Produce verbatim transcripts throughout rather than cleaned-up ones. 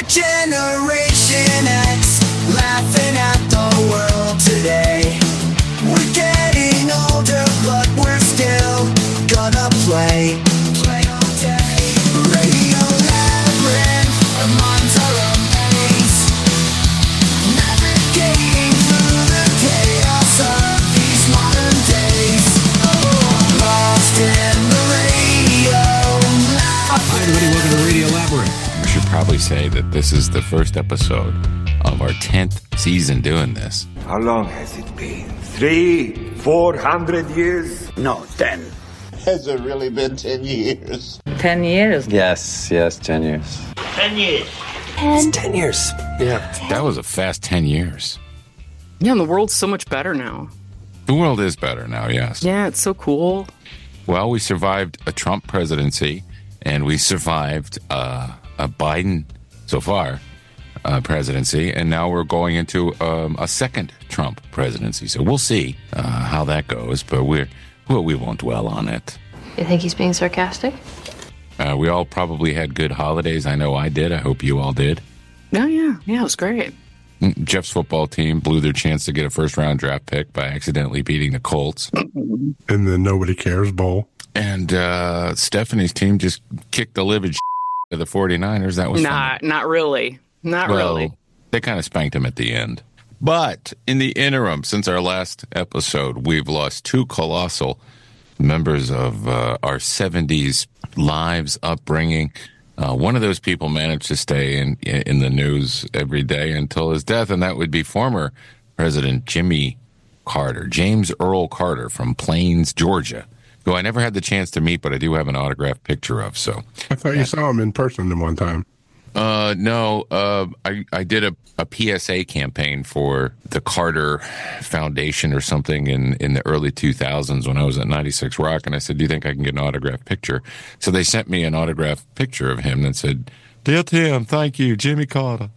Generation X, laughing at the world today. We're getting older, but we're still gonna play. Play all day. Radio Labyrinth, our minds are a maze. Navigating through the chaos of these modern days. Lost in the radio. Hi everybody, welcome to Radio Labyrinth. We should probably say that this is the first episode of our tenth season doing this. How long has it been? Three, four hundred years? No, ten. Has it really been ten years? Ten years? Yes, yes, ten years. Ten years. Ten? It's ten years. Yeah. That was a fast ten years. Yeah, and the world's so much better now. The world is better now, yes. Yeah, it's so cool. Well, we survived a Trump presidency, and we survived uh, a Biden, so far, uh, presidency, and now we're going into um, a second Trump presidency. So we'll see uh, how that goes, but we're, well, we won't dwell on it. You think he's being sarcastic? Uh, we all probably had good holidays. I know I did. I hope you all did. Yeah, yeah, yeah, it was great. Jeff's football team blew their chance to get a first-round draft pick by accidentally beating the Colts. And the Nobody Cares Bowl. And uh, Stephanie's team just kicked the living shit out of the forty-niners. That was Not, fun. not really. Not well, really. They kind of spanked him at the end. But in the interim, since our last episode, we've lost two colossal members of uh, our seventies lives, upbringing. Uh, one of those people managed to stay in in the news every day until his death, and that would be former President Jimmy Carter, James Earl Carter from Plains, Georgia, who I never had the chance to meet, but I do have an autographed picture of. So I thought you saw him in person at one time. Uh, no, uh, I, I did a, a P S A campaign for the Carter Foundation or something in, in the early two thousands when I was at ninety-six Rock. And I said, do you think I can get an autographed picture? So they sent me an autographed picture of him that said, Dear Tim, thank you, Jimmy Carter.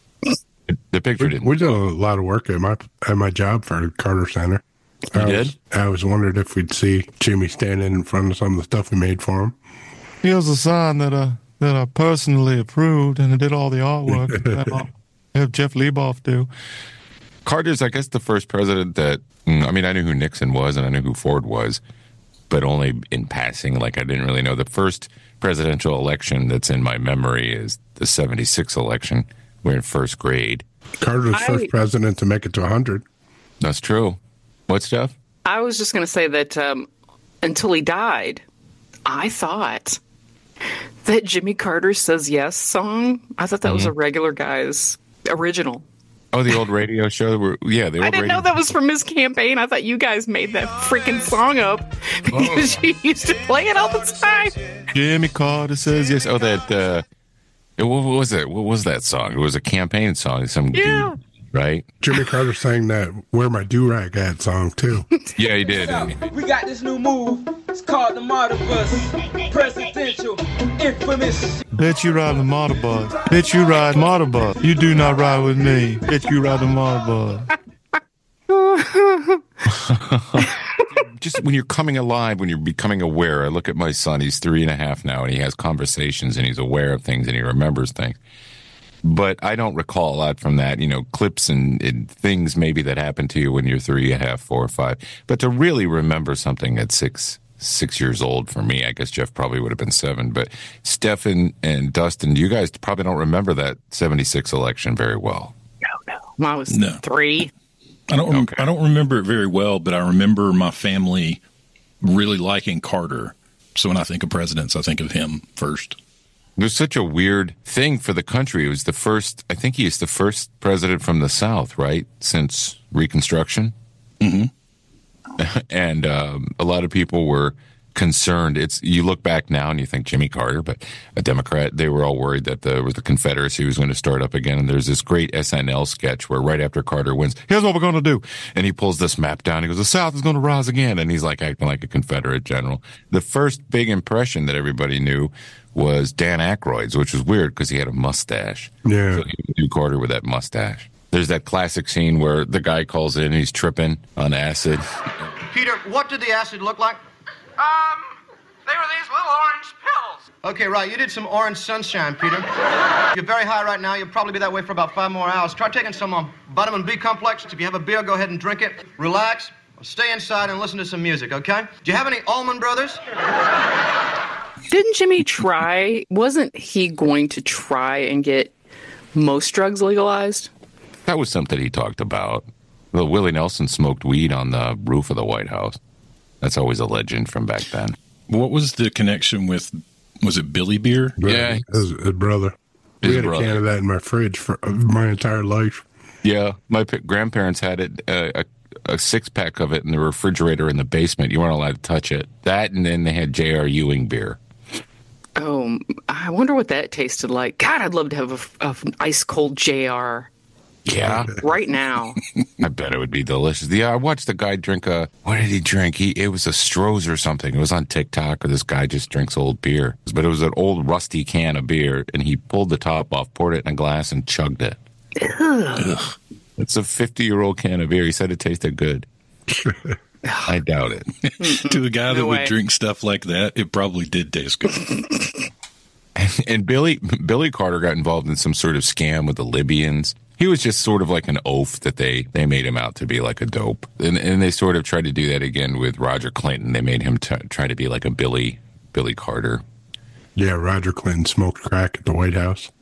The picture We, didn't. we did a lot of work at my at my job for Carter Center. You I did? Was, I was wondering if we'd see Jimmy standing in front of some of the stuff we made for him. Here's a sign that I, that I personally approved, and I did all the artwork that I'll have Jeff Leboff do. Carter's, I guess, the first president that, I mean, I knew who Nixon was and I knew who Ford was, but only in passing. Like, I didn't really know. The first presidential election that's in my memory is the seventy-six election. We're in first grade. Carter's I- first president to make it to one hundred. That's true. What stuff? I was just going to say that um, until he died, I thought that Jimmy Carter Says Yes song, I thought that Mm-hmm. was a regular guy's original. Oh, the old radio show? Where, yeah, the old I didn't radio. know that was from his campaign. I thought you guys made that freaking song up because Oh. you used to play it all the time. Jimmy Carter says yes. Oh, that, uh, what was it? What was that song? It was a campaign song. Some Yeah. dude, right? Jimmy Carter sang that "Where My Do-Rag At" song too. Yeah, he did. We got this new move. It's called the Martyr Bus. Presidential, infamous. Bet you ride the motor bus. Bet you ride motor bus. You do not ride with me. Bet you ride the motor bus. Just when you're coming alive, when you're becoming aware, I look at my son, he's three and a half now, and he has conversations, and he's aware of things, and he remembers things. But I don't recall a lot from that, you know, clips and, and things maybe that happened to you when you're three and a half, four or five. But to really remember something at six, six years old for me, I guess Jeff probably would have been seven. But Stefan and Dustin, you guys probably don't remember that seventy-six election very well. No, no. I was No. three. I don't. Rem- Okay. I don't remember it very well, but I remember my family really liking Carter. So when I think of presidents, I think of him first. It was such a weird thing for the country. It was the first, I think he is the first president from the South, right? Since Reconstruction. Mm-hmm. And um, a lot of people were concerned. It's you look back now and you think Jimmy Carter, but a Democrat, they were all worried that the, the Confederacy was going to start up again. And there's this great S N L sketch where right after Carter wins, here's what we're going to do. And he pulls this map down. He goes, the South is going to rise again. And he's like acting like a Confederate general. The first big impression that everybody knew was Dan Aykroyd's, which was weird because he had a mustache. Yeah. So he would do Carter with that mustache. There's that classic scene where the guy calls in, he's tripping on acid. Peter, what did the acid look like? Um, They were these little orange pills. Okay, right. You did some orange sunshine, Peter. You're very high right now. You'll probably be that way for about five more hours. Try taking some um, vitamin B complex. If you have a beer, go ahead and drink it. Relax. Stay inside and listen to some music, okay? Do you have any Allman Brothers? Didn't Jimmy try? Wasn't he going to try and get most drugs legalized? That was something he talked about. Well, Willie Nelson smoked weed on the roof of the White House. That's always a legend from back then. What was the connection with, was it Billy Beer? Yeah. His, his brother. His we had brother. a can of that in my fridge for my entire life. Yeah, my p- grandparents had it, uh, a, a six-pack of it in the refrigerator in the basement. You weren't allowed to touch it. That, and then they had J R. Ewing beer. Oh, I wonder what that tasted like. God, I'd love to have a, a ice-cold J R. Yeah. Right now. I bet it would be delicious. Yeah, I watched the guy drink a, what did he drink? He It was a Stroh's or something. It was on TikTok, or this guy just drinks old beer. But it was an old rusty can of beer, and he pulled the top off, poured it in a glass, and chugged it. Ugh. It's a fifty-year-old can of beer. He said it tasted good. I doubt it. To a guy that No would way. drink stuff like that, it probably did taste good. And, and Billy Billy Carter got involved in some sort of scam with the Libyans. He was just sort of like an oaf that they, they made him out to be like a dope. And, and they sort of tried to do that again with Roger Clinton. They made him t- try to be like a Billy Billy Carter. Yeah, Roger Clinton smoked crack at the White House.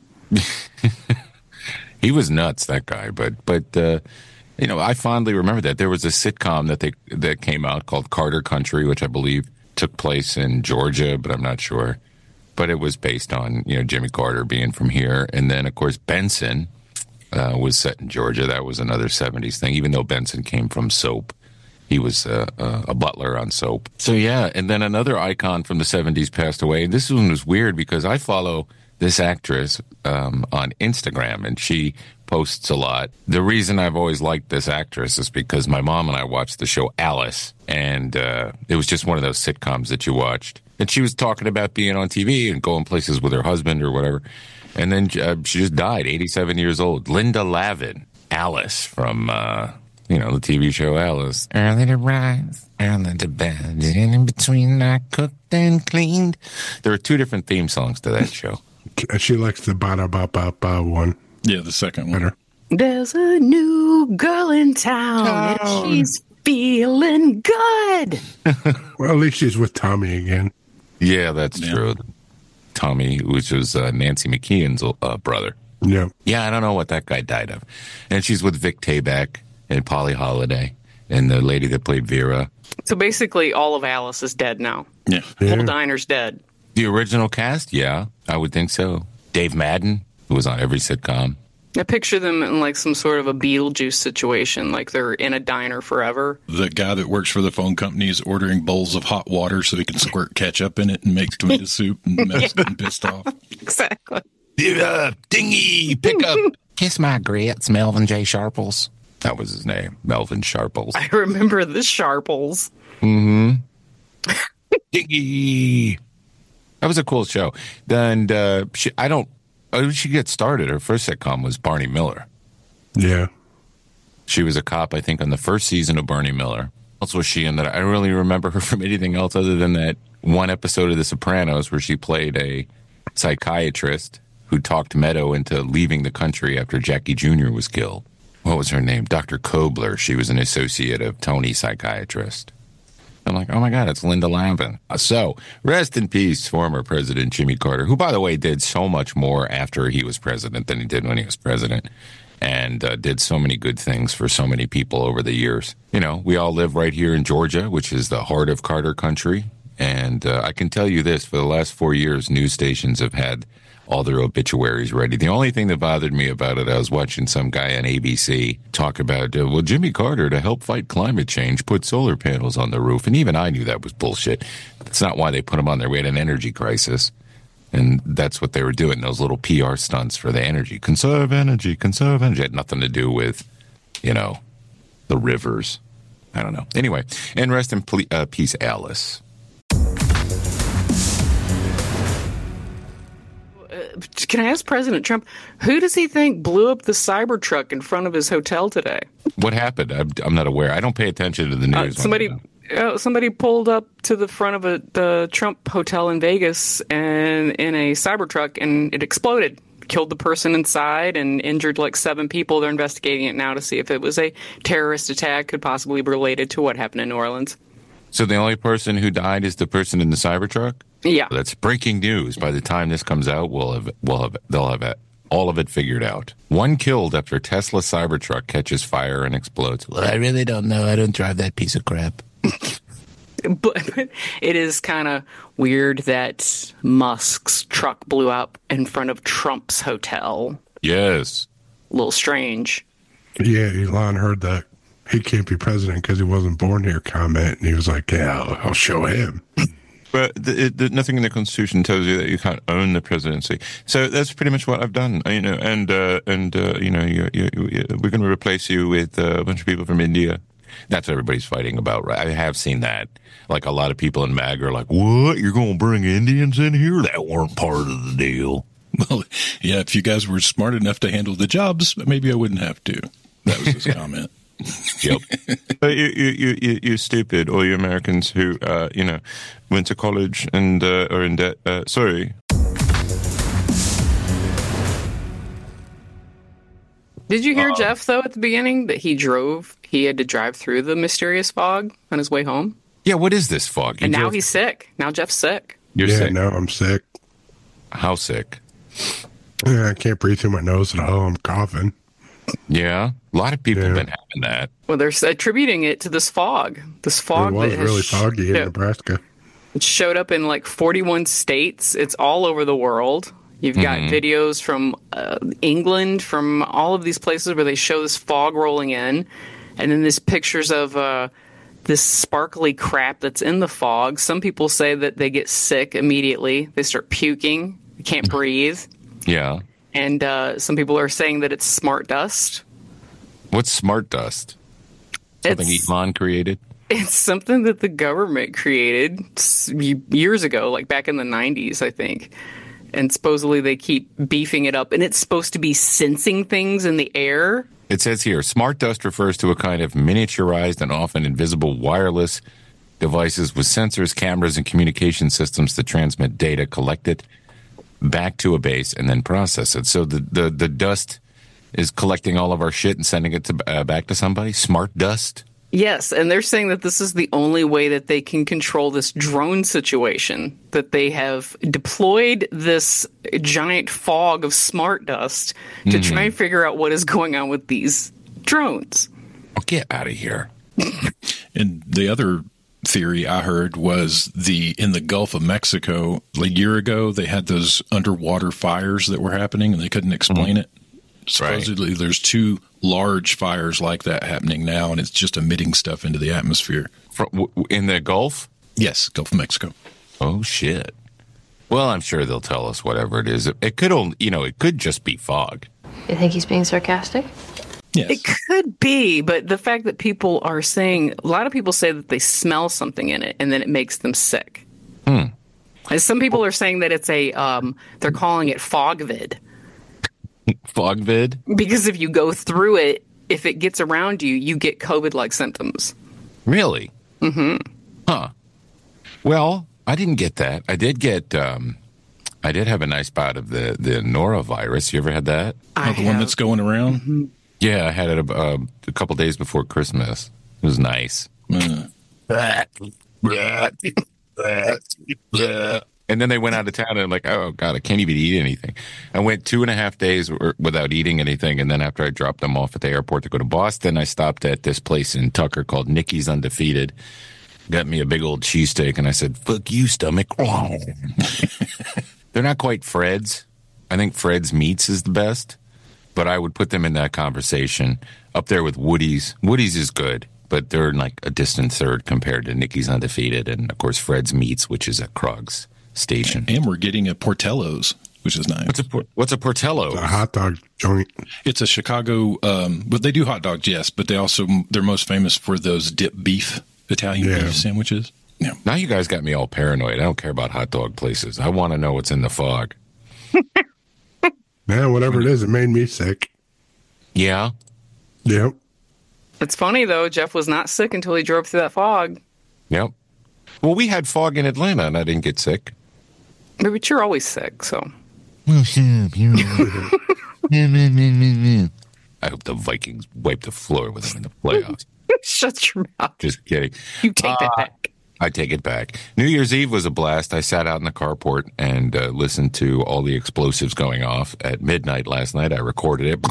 He was nuts, that guy. But but uh, you know, I fondly remember that there was a sitcom that they that came out called Carter Country, which I believe took place in Georgia, but I'm not sure. But it was based on, you know, Jimmy Carter being from here, and then of course Benson uh, was set in Georgia. That was another seventies thing. Even though Benson came from soap, he was uh, uh, a butler on soap. So yeah, and then another icon from the seventies passed away. And this one was weird because I follow this actress um, on Instagram, and she posts a lot. The reason I've always liked this actress is because my mom and I watched the show Alice, and uh, it was just one of those sitcoms that you watched. And she was talking about being on T V and going places with her husband or whatever. And then uh, she just died, eighty-seven years old. Linda Lavin, Alice from, uh, you know, the T V show Alice. Early to rise, early to bed, and in between I cooked and cleaned. There are two different theme songs to that show. She likes the ba-da-ba-ba-ba one. Yeah, the second one. Better. There's a new girl in town, and she's feeling good. Well, at least she's with Tommy again. Yeah, that's Yeah. true. Tommy, which was uh, Nancy McKeon's uh, brother. Yeah. Yeah, I don't know what that guy died of. And she's with Vic Tayback and Polly Holiday and the lady that played Vera. So basically, all of Alice is dead now. Yeah. The Yeah. whole diner's dead. The original cast? Yeah, I would think so. Dave Madden, who was on every sitcom. I picture them in like some sort of a Beetlejuice situation, like they're in a diner forever. The guy that works for the phone company is ordering bowls of hot water so he can squirt ketchup in it and make tomato soup and mess and pissed off. Exactly. Uh, dingy, pick up. Kiss my grits, Melvin J. Sharples. That was his name, Melvin Sharples. I remember the Sharples. Mm-hmm. Dingy. That was a cool show. And uh, she, I don't, how did she get started? Her first sitcom was Barney Miller. Yeah. She was a cop, I think, on the first season of Barney Miller. What else was she in that? I don't really remember her from anything else other than that one episode of The Sopranos where she played a psychiatrist who talked Meadow into leaving the country after Jackie Junior was killed. What was her name? Doctor Kobler. She was an associate of Tony, psychiatrist. I'm like, oh my God, it's Linda Lavin. So, rest in peace, former President Jimmy Carter, who, by the way, did so much more after he was president than he did when he was president, and uh, did so many good things for so many people over the years. You know, we all live right here in Georgia, which is the heart of Carter country. And uh, I can tell you this, for the last four years, news stations have had all their obituaries ready. The only thing that bothered me about it, I was watching some guy on A B C talk about, uh, well, Jimmy Carter, to help fight climate change, put solar panels on the roof. And even I knew that was bullshit. That's not why they put them on there. We had an energy crisis. And that's what they were doing, those little P R stunts for the energy. Conserve energy, conserve energy. It had nothing to do with, you know, the rivers. I don't know. Anyway, and rest in ple- uh, peace, Alice. Can I ask President Trump, who does he think blew up the Cybertruck in front of his hotel today? What happened? I'm, I'm not aware. I don't pay attention to the Uh, news. somebody uh, somebody pulled up to the front of a the Trump hotel in Vegas and in a Cybertruck, and it exploded. Killed the person inside and injured like seven people. They're investigating it now to see if it was a terrorist attack, could possibly be related to what happened in New Orleans. So the only person who died is the person in the Cybertruck? Yeah. That's breaking news. By the time this comes out, we'll have, we'll have, they'll have it, all of it figured out. One killed after Tesla Cybertruck catches fire and explodes. Well, I really don't know. I don't drive that piece of crap. But, but it is kind of weird that Musk's truck blew up in front of Trump's hotel. Yes. A little strange. Yeah, Elon heard that he can't be president because he wasn't born here comment, and he was like, yeah, I'll, I'll show him. But the, it, the, nothing in the Constitution tells you that you can't own the presidency. So that's pretty much what I've done. You know, and uh, and uh, you know, you, you, you, we're going to replace you with uh, a bunch of people from India. That's what everybody's fighting about, right? I have seen that. Like a lot of people in MAGA are like, "What? You're going to bring Indians in here? That weren't part of the deal." Well, yeah, if you guys were smart enough to handle the jobs, maybe I wouldn't have to. That was his comment. Yep. But you, you, you, you stupid, all you Americans who, uh, you know, went to college and uh, are in debt. Uh, sorry. Did you hear Uh, Jeff, though, at the beginning, that he drove, he had to drive through the mysterious fog on his way home? Yeah, what is this fog? You And now drove- he's sick. Now Jeff's sick. You're yeah, sick. no, I'm sick. How sick? Yeah, I can't breathe through my nose at all. I'm coughing. Yeah, a lot of people Yeah. have been having that. Well, they're attributing it to this fog. This fog It was that has really foggy in sho- Nebraska. It showed up in like forty-one states. It's all over the world. You've got Mhm. videos from uh, England, from all of these places where they show this fog rolling in. And then there's pictures of uh, this sparkly crap that's in the fog. Some people say that they get sick immediately. They start puking. They can't breathe. Yeah. And uh, some people are saying that it's smart dust. What's smart dust? Something It's- Elon created? It's something that the government created s- years ago, like back in the nineties, I think. And supposedly they keep beefing it up. And it's supposed to be sensing things in the air. It says here, smart dust refers to a kind of miniaturized and often invisible wireless devices with sensors, cameras, and communication systems that transmit data, collect it back to a base, and then process it. So the, the, the dust is collecting all of our shit and sending it to, uh, back to somebody? Smart dust? Yes, and they're saying that this is the only way that they can control this drone situation, that they have deployed this giant fog of smart dust to Mhm. try and figure out what is going on with these drones. Oh, get out of here. And the other theory I heard was the in the Gulf of Mexico a year ago they had those underwater fires that were happening and they couldn't explain it. Supposedly there's two large fires like that happening now, and it's just emitting stuff into the atmosphere. Fro- w- In the Gulf? Yes, Gulf of Mexico. Oh, shit. Well, I'm sure they'll tell us whatever it is. It, it could only, you know, it could just be fog. You think he's being sarcastic? Yes. It could be, but the fact that people are saying, a lot of people say that they smell something in it and then it makes them sick. Hmm. And some people are saying that it's a, um, they're calling it fogvid. Fogvid? Because if you go through it, if it gets around you, you get COVID-like symptoms. Really? Mm-hmm. Huh. Well, I didn't get that. I did get, um, I did have a nice bout of the, the norovirus. You ever had that? Oh, the one that's going around? Mm-hmm. Yeah, I had it a, uh, a couple days before Christmas. It was nice. Uh, And then they went out of town, and I'm like, oh, God, I can't even eat anything. I went two and a half days w- without eating anything, and then after I dropped them off at the airport to go to Boston, I stopped at this place in Tucker called Nikki's Undefeated, got me a big old cheesesteak, and I said, fuck you, stomach. They're not quite Fred's. I think Fred's Meats is the best, but I would put them in that conversation up there with Woody's. Woody's is good, but they're like a distant third compared to Nikki's Undefeated, and, of course, Fred's Meats, which is at Krug's Station. and we're getting a Portello's, which is nice. What's a por- what's a Portello? A hot dog joint. It's a Chicago, um, but they do hot dogs, yes, but they also, they're most famous for those dip beef, Italian Yeah. beef sandwiches. Yeah. Now you guys got me all paranoid. I don't care about hot dog places. I want to know what's in the fog. Yeah, whatever it is, it made me sick. Yeah. Yep. It's funny, though. Jeff was not sick until he drove through that fog. Yep. Well, we had fog in Atlanta, and I didn't get sick. But you're always sick, so. I hope the Vikings wipe the floor with them in the playoffs. Shut your mouth. Just kidding. You take that Uh, back. I take it back. New Year's Eve was a blast. I sat out in the carport and uh, listened to all the explosives going off at midnight last night. I recorded it.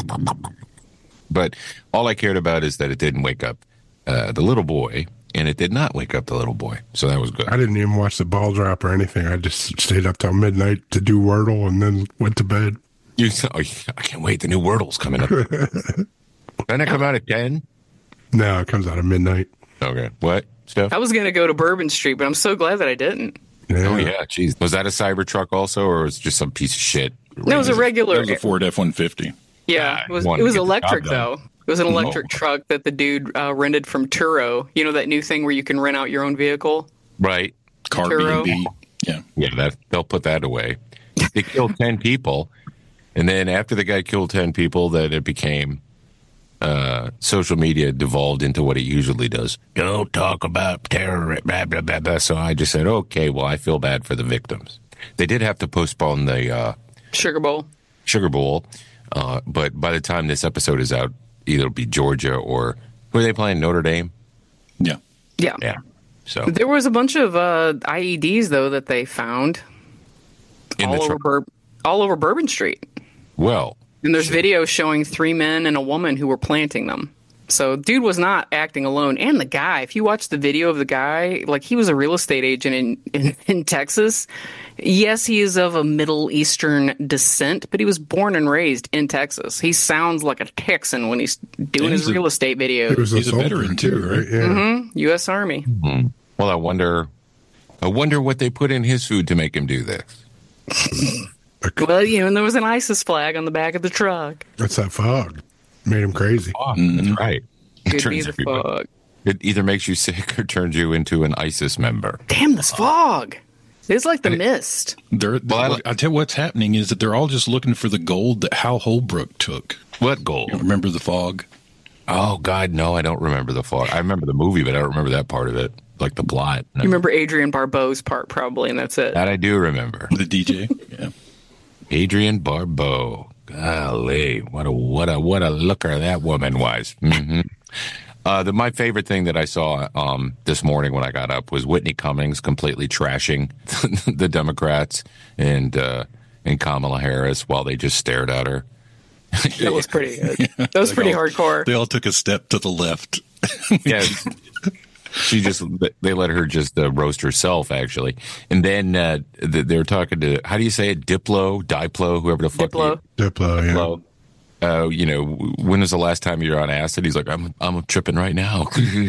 But all I cared about is that it didn't wake up uh, the little boy, and it did not wake up the little boy. So that was good. I didn't even watch the ball drop or anything. I just stayed up till midnight to do Wordle and then went to bed. You, oh, I can't wait. The new Wordle's coming up. Doesn't it come out at ten? No, it comes out at midnight. Okay. What, Steph? I was going to go to Bourbon Street, but I'm so glad that I didn't. Yeah. Oh, yeah. Jeez. Was that a Cybertruck also, or was it just some piece of shit? No, it was a regular. It was a Ford F one fifty. Yeah, it was, wanted it was to get the electric, job done. though. It was an electric Oh. truck that the dude uh, rented from Turo. You know that new thing where you can rent out your own vehicle? Right. Car B Turo. and B. Yeah. Yeah, that they'll put that away. They killed ten people, and then after the guy killed ten people, that it became uh, social media devolved into what it usually does. Don't talk about terror, blah, blah, blah, blah. So I just said, okay, well, I feel bad for the victims. They did have to postpone the uh, Sugar Bowl. Sugar Bowl, uh, but by the time this episode is out, either it'll be Georgia or who are they playing? Notre Dame. Yeah. Yeah. Yeah. So There was a bunch of uh, I E Ds, though, that they found in the all over, truck. Bur- all over Bourbon Street. Well, And there's videos showing three men and a woman who were planting them. So dude was not acting alone. And the guy, if you watch the video of the guy, like he was a real estate agent in, in, in Texas. Yes, he is of a Middle Eastern descent, but he was born and raised in Texas. He sounds like a Texan when he's doing And his he's a- real estate videos. He was He's a soldier, veteran, too, right? Yeah. Mm-hmm. U S Army. well, I wonder, I wonder what they put in his food to make him do this. Well, you know, and there was an ISIS flag on the back of the truck. That's that fog. Made him crazy. Oh, that's right. It Could be turns the everybody- fog. It either makes you sick or turns you into an ISIS member. Damn, this fog. It's like the mist. They're, Well, I, I tell you what's happening is that they're all just looking for the gold that Hal Holbrook took. What gold? You remember the fog? Oh, God, no, I don't remember the fog. I remember the movie, but I don't remember that part of it, like the plot. You remember Adrian Barbeau's part, probably, and that's it. That I do remember. The D J? Yeah. Adrian Barbeau. Golly, what a what a what a looker that woman was. hmm Uh, the, my favorite thing that I saw um, this morning when I got up was Whitney Cummings completely trashing the Democrats and uh, and Kamala Harris while they just stared at her. That was pretty good. That was They pretty all- hardcore. They all took a step to the left. Yeah, she just they let her just uh, roast herself actually, and then uh, they they were talking to how do you say it Diplo, Diplo, whoever the fuck. Diplo. Diplo, yeah. Diplo. Uh, you know, when was the last time you were on acid? He's like, I'm I'm tripping right now.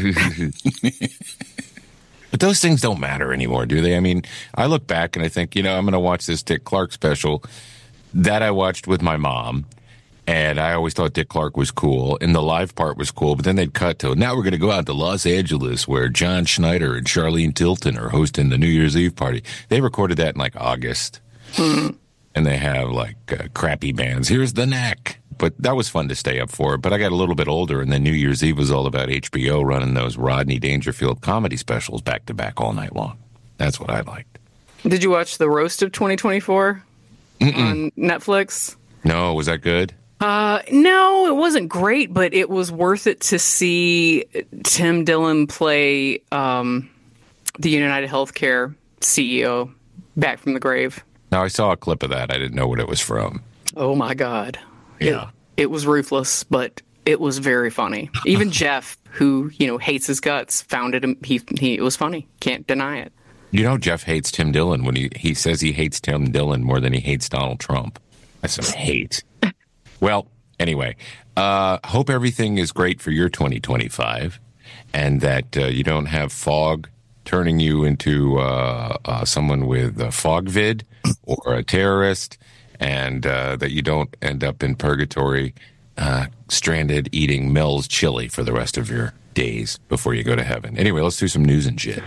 But those things don't matter anymore, do they? I mean, I look back and I think, you know, I'm going to watch this Dick Clark special that I watched with my mom. And I always thought Dick Clark was cool, and the live part was cool. But then they'd cut to, now we're going to go out to Los Angeles, where John Schneider and Charlene Tilton are hosting the New Year's Eve party. They recorded that in like August. And they have like uh, crappy bands. Here's the Knack. But that was fun to stay up for. But I got a little bit older, and then New Year's Eve was all about H B O running those Rodney Dangerfield comedy specials back to back all night long. That's what I liked. Did you watch the roast of twenty twenty-four on Netflix? No, was that good? Uh, no, it wasn't great, but it was worth it to see Tim Dillon play um, the United Healthcare C E O back from the grave. Now, I saw a clip of that. I didn't know what it was from. Oh, my God. Yeah. It, it was ruthless, but it was very funny. Even Jeff, who, you know, hates his guts, found it. He, he, it was funny. Can't deny it. You know, Jeff hates Tim Dillon when he, he says he hates Tim Dillon more than he hates Donald Trump. That's some hate. Well, anyway, uh, hope everything is great for your twenty twenty-five and that uh, you don't have fog turning you into uh, uh, someone with a fog vid or a terrorist, and uh, that you don't end up in purgatory uh, stranded eating Mel's chili for the rest of your days before you go to heaven. Anyway, let's do some news and shit.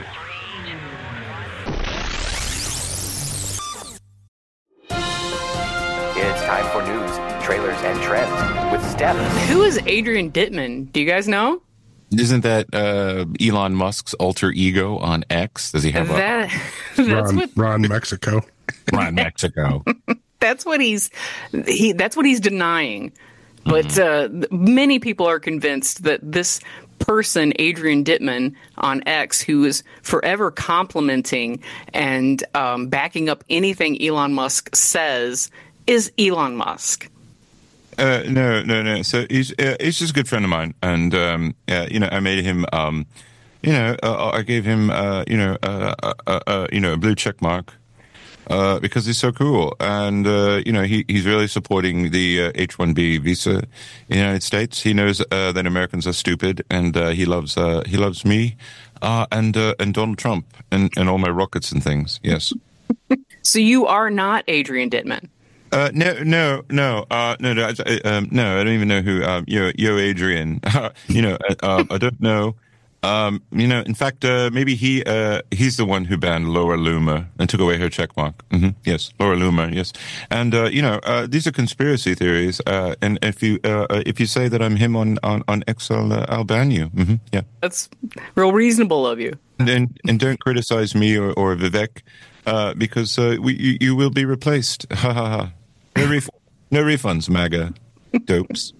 It's time for news, trailers, and trends with Steph. Who is Adrian Dittman? Do you guys know? Isn't that uh, Elon Musk's alter ego on X? Does he have that? A, that's Ron, what Ron Mexico. Ron Mexico. that's what he's he. That's what he's denying. But mm-hmm. uh, many people are convinced that this person, Adrian Dittman on X, who is forever complimenting and um, backing up anything Elon Musk says, is Elon Musk. Uh, no, no, no. So he's uh, he's just a good friend of mine, and um, yeah, you know, I made him, um, you know, uh, I gave him, uh, you know, uh, uh, uh, uh, you know, a blue check mark uh, because he's so cool, and uh, you know, he he's really supporting the uh, H one B visa in the United States. He knows uh, that Americans are stupid, and uh, he loves uh, he loves me, uh, and uh, and Donald Trump, and, and all my rockets and things. Yes. So you are not Adrian Dittman. Uh, no, no, no, uh, no, no, I, um, no. I don't even know who. Um, yo, yo, Adrian. you know, uh, uh, I don't know. Um, you know, in fact, uh, maybe he uh, he's the one who banned Laura Loomer and took away her checkmark. Mm-hmm. Yes, Laura Loomer. Yes, and uh, you know, uh, these are conspiracy theories. Uh, and if you uh, if you say that I'm him on on on X, I'll, uh, I'll ban you. Mm-hmm. Yeah, that's real reasonable of you. And and, and don't criticize me or, or Vivek uh, because uh, we you, you will be replaced. Ha ha ha. No, ref- no refunds, MAGA dopes.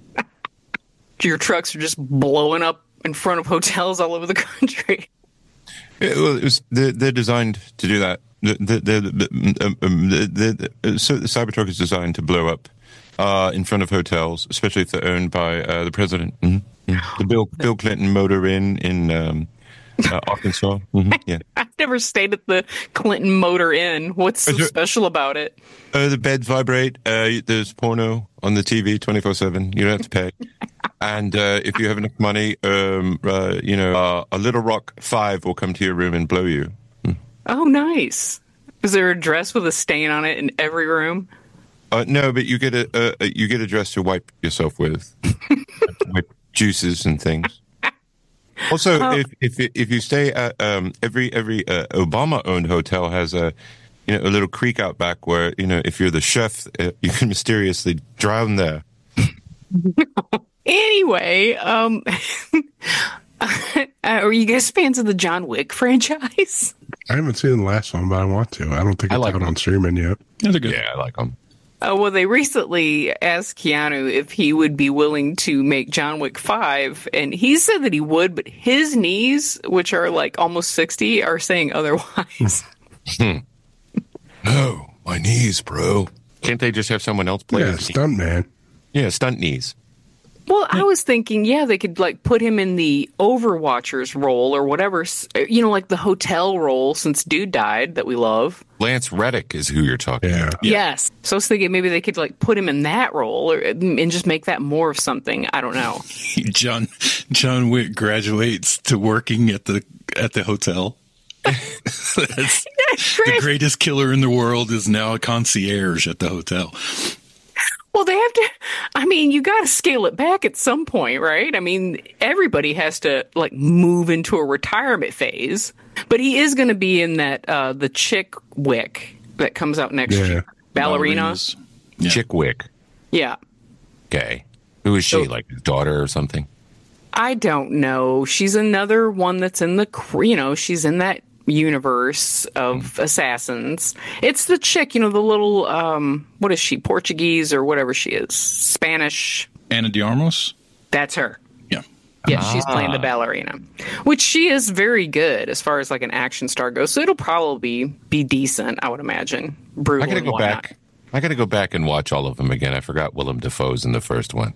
Your trucks are just blowing up in front of hotels all over the country. Yeah, well, it was, they're, they're designed to do that. The, the, the, um, um, the, the, so the Cybertruck is designed to blow up uh, in front of hotels, especially if they're owned by uh, the president. Mm-hmm. Mm-hmm. The Bill Bill Clinton Motor Inn in um, uh, Arkansas. Mm-hmm. Yeah, I've never stayed at the Clinton Motor Inn. What's so special about it? Uh, the beds vibrate. Uh, there's porno on the T V twenty-four seven. You don't have to pay. And uh, if you have enough money, um, uh, you know, uh, a Little Rock five will come to your room and blow you. Mm. Oh, nice. Is there a dress with a stain on it in every room? Uh, no, but you get a uh, you get a dress to wipe yourself with, wipe juices and things. Also, oh. if if if you stay at um, every every uh, Obama-owned hotel has a you know a little creek out back where you know if you're the chef, uh, you can mysteriously drown there. Anyway, um, are you guys fans of the John Wick franchise? I haven't seen the last one, but I want to. I don't think it's like out them. on streaming yet. Yeah, they're good. Yeah, I like them. Uh, well, they recently asked Keanu if he would be willing to make John Wick five, and he said that he would, but his knees, which are like almost sixty, are saying otherwise. Hmm. No, my knees, bro. Can't they just have someone else play? Yeah, stunt man. Yeah, stunt knees. Well, I was thinking, yeah, they could like put him in the Overwatcher's role or whatever, you know, like the hotel role since dude died that we love. Lance Reddick is who you're talking yeah. about. Yes. So I was thinking maybe they could like put him in that role or, and just make that more of something. I don't know. John John Wick graduates to working at the at the hotel. That's, the greatest killer in the world is now a concierge at the hotel. Well, they have to, I mean, you got to scale it back at some point, right? I mean, everybody has to, like, move into a retirement phase. But he is going to be in that, uh, the Chick Wick that comes out next yeah. year. Ballerina. Yeah. Chick Wick. Yeah. Okay. Who is she, so, like his daughter or something? I don't know. She's another one that's in the, you know, she's in that universe of assassins. It's the chick, you know, the little um what is she, Portuguese or whatever she is, Spanish. Ana de Armas. That's her. Yeah. Yeah, ah. she's playing the ballerina, which she is very good as far as like an action star goes. So it'll probably be decent, I would imagine. Brutal. I gotta go back. Not. I gotta go back and watch all of them again. I forgot Willem Dafoe's in the first one.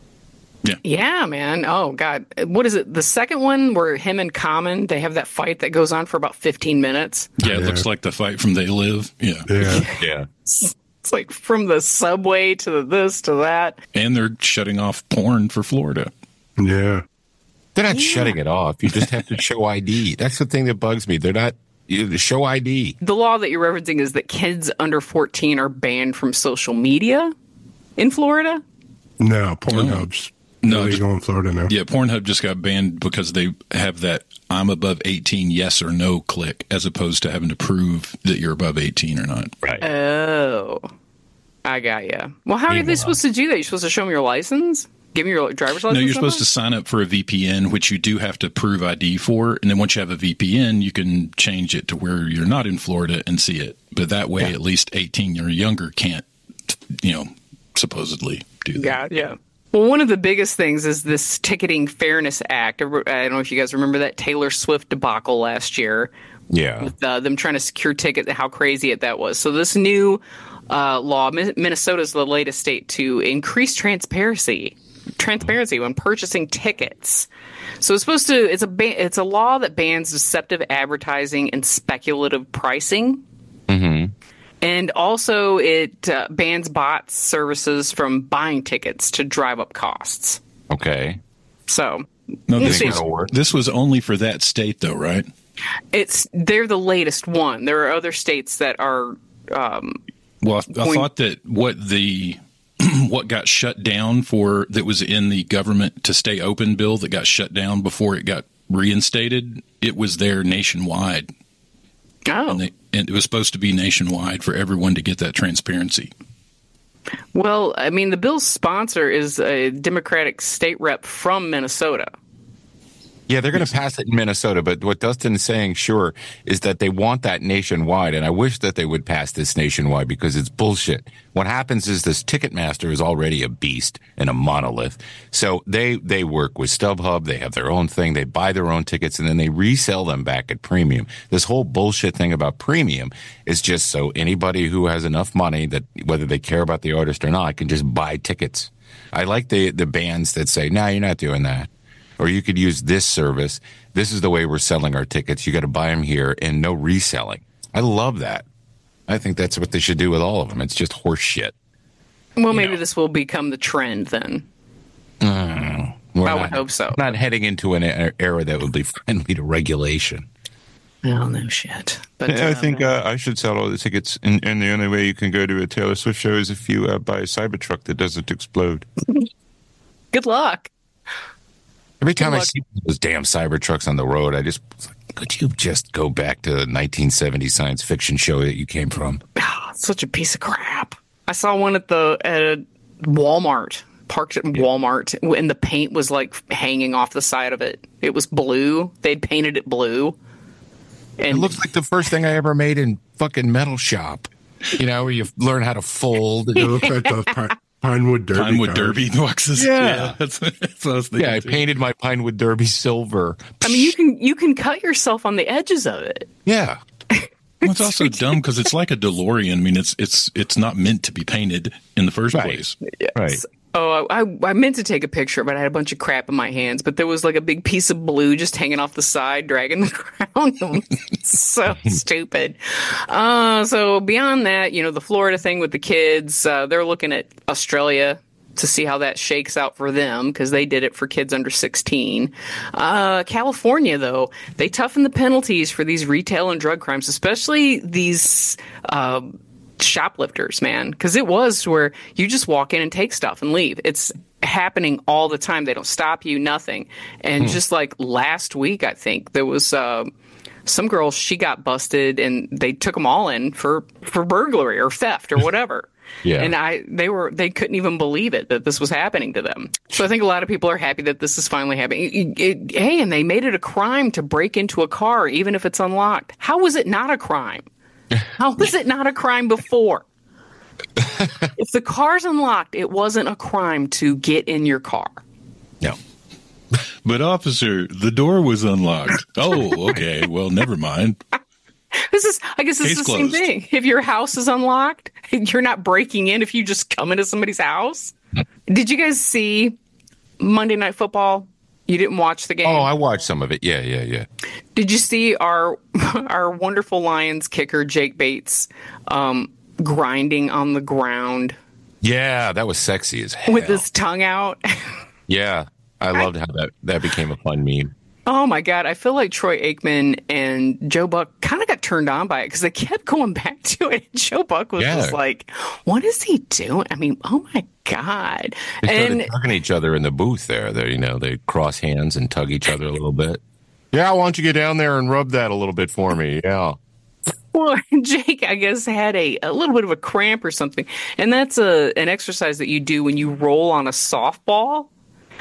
Yeah. Yeah, man. Oh, God. What is it? The second one where him and Common, they have that fight that goes on for about fifteen minutes. Yeah, it yeah. looks like the fight from They Live. Yeah. Yeah. Yeah. It's like from the subway to the this to that. And they're shutting off porn for Florida. Yeah. They're not Yeah. shutting it off. You just have to show I D. That's the thing that bugs me. They're not you show I D. The law that you're referencing is that kids under fourteen are banned from social media in Florida? No, Pornhub's No, illegal in Florida now. Yeah, Pornhub just got banned because they have that I'm above eighteen, yes or no click, as opposed to having to prove that you're above eighteen or not. Right. Oh, I got you. Well, how are they supposed to do that? You're supposed to show them your license? Give me your driver's license. No, you're number? supposed to sign up for a V P N, which you do have to prove I D for. And then once you have a V P N, you can change it to where you're not in Florida and see it. But that way, yeah. at least eighteen or younger can't, you know, supposedly do that. Yeah, yeah. Well, one of the biggest things is this Ticketing Fairness Act. I don't know if you guys remember that Taylor Swift debacle last year. Yeah. With uh, them trying to secure tickets, how crazy it that was. So this new uh, law, Minnesota is the latest state to increase transparency, transparency when purchasing tickets. So it's supposed to, it's a, ba- it's a law that bans deceptive advertising and speculative pricing. Mm-hmm. And also it uh, bans bot services from buying tickets to drive up costs. Okay. So no, this, was, this was only for that state, though, right? It's they're the latest one. There are other states that are. Um, well, I, I going, thought that what the what got shut down for that was in the government to stay open bill that got shut down before it got reinstated. It was there nationwide. Oh, and, they, and it was supposed to be nationwide for everyone to get that transparency. Well, I mean, the bill's sponsor is a Democratic state rep from Minnesota. Yeah, they're going to pass it in Minnesota, but what Dustin is saying, sure, is that they want that nationwide, and I wish that they would pass this nationwide because it's bullshit. What happens is this Ticketmaster is already a beast and a monolith, so they they work with StubHub, they have their own thing, they buy their own tickets, and then they resell them back at premium. This whole bullshit thing about premium is just so anybody who has enough money that whether they care about the artist or not can just buy tickets. I like the the bands that say, no, you're not doing that. Or you could use this service. This is the way we're selling our tickets. You got to buy them here and no reselling. I love that. I think that's what they should do with all of them. It's just horse shit. Well, maybe know. This will become the trend then. Uh, I not, would hope so. Not heading into an era that would be friendly to regulation. Oh, no shit. But I uh, think uh, I should sell all the tickets, and, and the only way you can go to a Taylor Swift show is if you uh, buy a Cybertruck that doesn't explode. Good luck. Every time I see those damn Cybertrucks on the road, I just like, could you just go back to the nineteen seventies science fiction show that you came from? Oh, such a piece of crap. I saw one at the at Walmart, parked at Walmart, and the paint was like hanging off the side of it. It was blue. They'd painted it blue. And it looks like the first thing I ever made in fucking Metal Shop. You know, where you learn how to fold. It looks like those part. Pinewood Derby. Pinewood cars. Derby boxes. Yeah, yeah that's, that's what I was thinking. Yeah, I too. painted my Pinewood Derby silver. I mean, you can you can cut yourself on the edges of it. Yeah. Well, it's also dumb because it's like a DeLorean. I mean, it's it's it's not meant to be painted in the first right. place. Yes. Right. Oh, I, I meant to take a picture, but I had a bunch of crap in my hands. But there was like a big piece of blue just hanging off the side, dragging the ground. So stupid. Uh, so beyond that, you know, the Florida thing with the kids, uh, they're looking at Australia to see how that shakes out for them because they did it for kids under sixteen. Uh, California, though, they toughen the penalties for these retail and drug crimes, especially these uh, shoplifters, man, because it was where you just walk in and take stuff and leave. It's happening all the time. They don't stop you, nothing. And hmm. just like last week, I think there was uh, some girl, she got busted and they took them all in for, for burglary or theft or whatever. Yeah. And I, they were, they couldn't even believe it that this was happening to them. So I think a lot of people are happy that this is finally happening. It, it, hey, and they made it a crime to break into a car, even if it's unlocked. How was it not a crime? How was it not a crime before? If the car's unlocked, it wasn't a crime to get in your car. No. But officer, the door was unlocked. Oh, okay. Well, never mind. This is, I guess, this Case is the closed. same thing. If your house is unlocked, you're not breaking in if you just come into somebody's house. Did you guys see Monday Night Football? You didn't watch the game? Oh, I watched some of it. Yeah, yeah, yeah. Did you see our our wonderful Lions kicker, Jake Bates, um, grinding on the ground? Yeah, that was sexy as hell. With his tongue out? Yeah, I loved how that, that became a fun meme. Oh, my God. I feel like Troy Aikman and Joe Buck kind of got turned on by it because they kept going back to it. And Joe Buck was Yeah. just like, what is he doing? I mean, oh, my God. They started And tugging each other in the booth there. They, you know, they cross hands and tug each other a little bit. Yeah, why don't you get down there and rub that a little bit for me? Yeah. well, Jake, I guess, had a, a little bit of a cramp or something. And that's a an exercise that you do when you roll on a softball.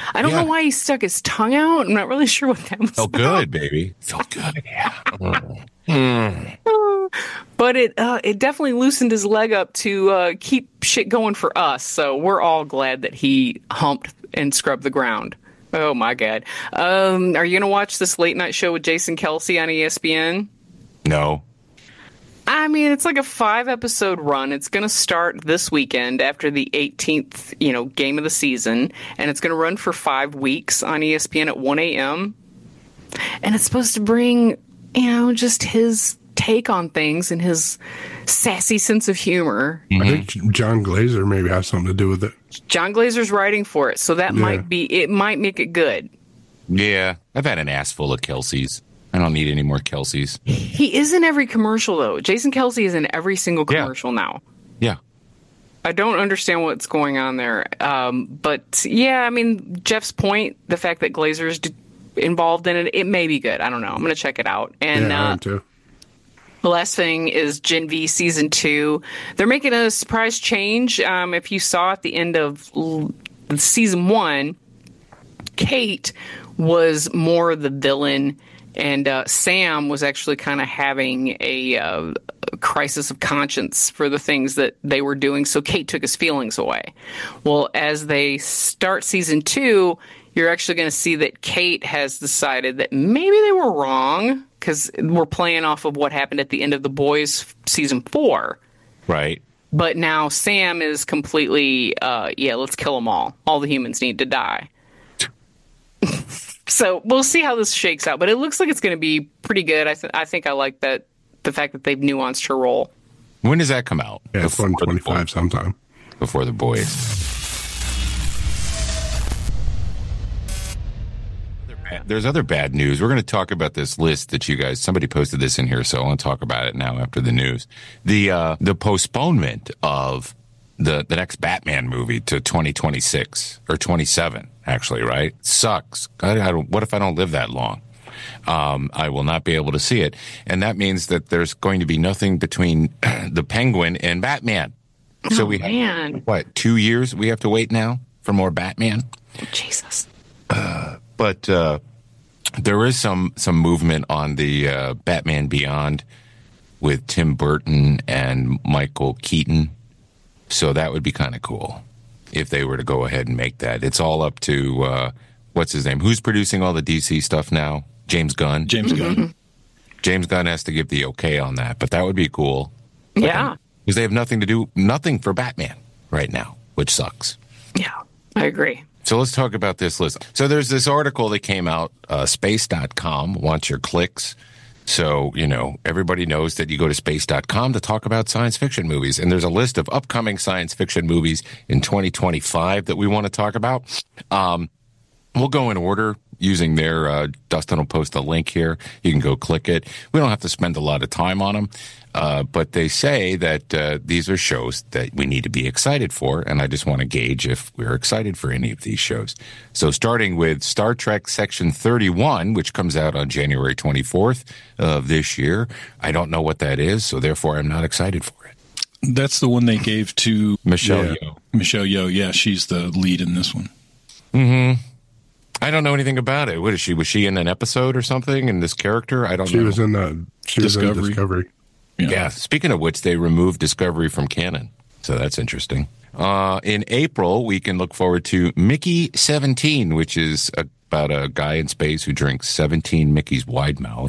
I don't Yeah. know why he stuck his tongue out. I'm not really sure what that was. Felt good, baby. Felt good. Yeah. Mm. But it uh, it definitely loosened his leg up to uh, keep shit going for us. So we're all glad that he humped and scrubbed the ground. Oh my God! Um, are you gonna watch this late night show with Jason Kelsey on E S P N? No. I mean, it's like a five episode run. It's going to start this weekend after the eighteenth, you know, game of the season, and it's going to run for five weeks on E S P N at one a.m. And it's supposed to bring, you know, just his take on things and his sassy sense of humor. I think John Glazer maybe has something to do with it. John Glazer's writing for it, so that Yeah. might be, it might make it good. Yeah. I've had an ass full of Kelseys. I don't need any more Kelseys. He is in every commercial, though. Jason Kelsey is in every single commercial now. Yeah. I don't understand what's going on there. Um, but, yeah, I mean, Jeff's point, the fact that Glazer's d- involved in it, it may be good. I don't know. I'm going to check it out. And yeah, I uh, am too. the last thing is Gen V Season two. They're making a surprise change. Um, if you saw at the end of l- Season one, Kate was more the villain, and uh, Sam was actually kind of having a, uh, a crisis of conscience for the things that they were doing, so Kate took his feelings away. Well, as they start Season two, you're actually going to see that Kate has decided that maybe they were wrong, because we're playing off of what happened at the end of The Boys Season four. Right. But now Sam is completely, uh, yeah, let's kill them all. All the humans need to die. So we'll see how this shakes out, but it looks like it's going to be pretty good. I, th- I think I like that, the fact that they've nuanced her role. When does that come out? Yeah, it's one twenty-five sometime. Before The Boys. There's other bad news. We're going to talk about this list that you guys, somebody posted this in here, so I want to talk about it now after the news. The uh, the postponement of the, the next Batman movie to twenty twenty-six, or twenty-seven, actually, right? Sucks. I, I don't, what if I don't live that long? Um, I will not be able to see it. And that means that there's going to be nothing between the Penguin and Batman. So oh, we man. have, what, two years we have to wait now for more Batman? Jesus. Uh, but uh, there is some, some movement on the uh, Batman Beyond with Tim Burton and Michael Keaton. So that would be kind of cool if they were to go ahead and make that. It's all up to, uh, what's his name? Who's producing all the D C stuff now? James Gunn? James Mm-hmm. Gunn. James Gunn has to give the okay on that, but that would be cool. Yeah. Because they have nothing to do, nothing for Batman right now, which sucks. Yeah, I agree. So let's talk about this list. So there's this article that came out, uh, space dot com wants your clicks. So, you know, everybody knows that you go to space dot com to talk about science fiction movies. And there's a list of upcoming science fiction movies in twenty twenty-five that we want to talk about. Um, we'll go in order using their, uh, Dustin will post a link here. You can go click it. We don't have to spend a lot of time on them. Uh, but they say that uh, these are shows that we need to be excited for, and I just want to gauge if we're excited for any of these shows. So starting with Star Trek Section thirty-one, which comes out on January twenty-fourth of this year. I don't know what that is, so therefore I'm not excited for it. That's the one they gave to Michelle yeah. Yeoh. Michelle Yeoh, yeah, she's the lead in this one. Mm-hmm. I don't know anything about it. What is she? Was she in an episode or something in this character? I don't She know. was in the she was in Discovery. Discovery. Yeah. Yeah. Speaking of which, they removed Discovery from canon. So that's interesting. Uh, in April, we can look forward to Mickey seventeen, which is about a guy in space who drinks seventeen Mickey's wide mouth.